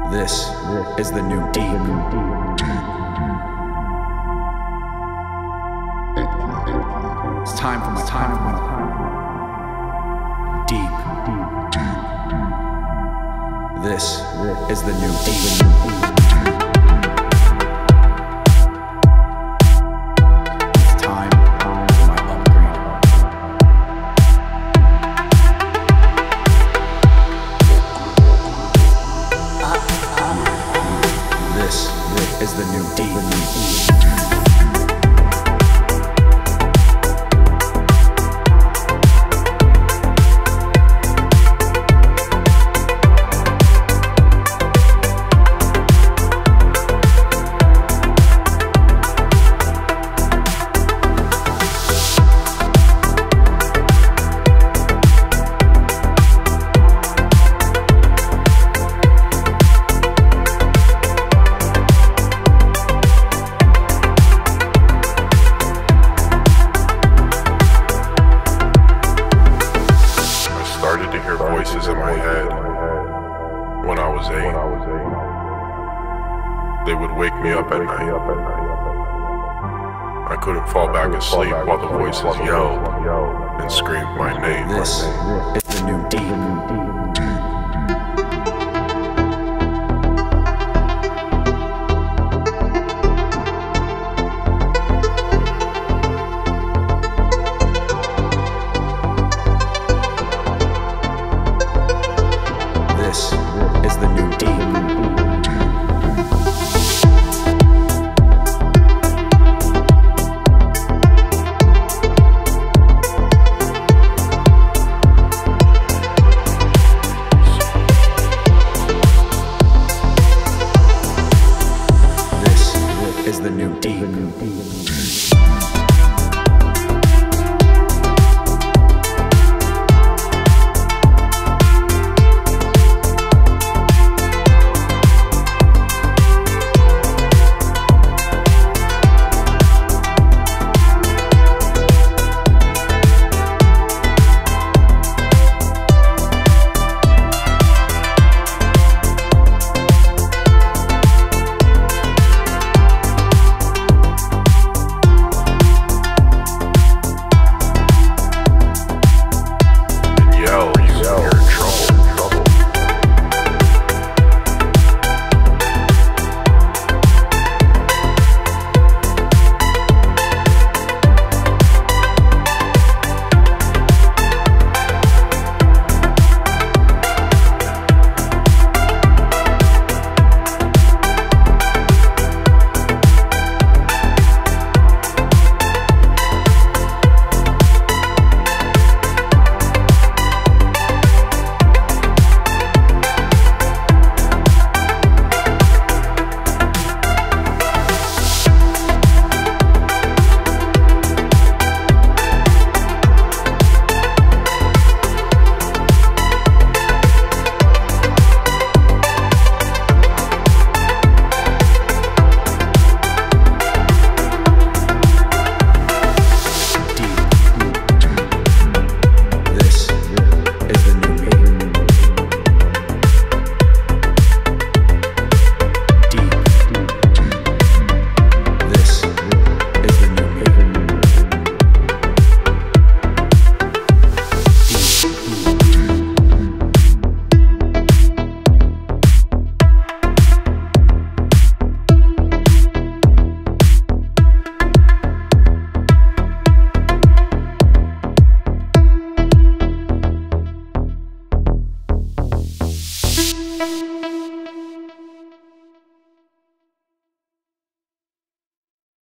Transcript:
This is the new deep. It's time for my deep. This is the new deep. Is the new deep. Voices in my head when I was 8. They would wake me up at night. I couldn't fall back asleep while the voices yelled and screamed my name. This is the new deep. This is the new deep. This is the new deep. Thank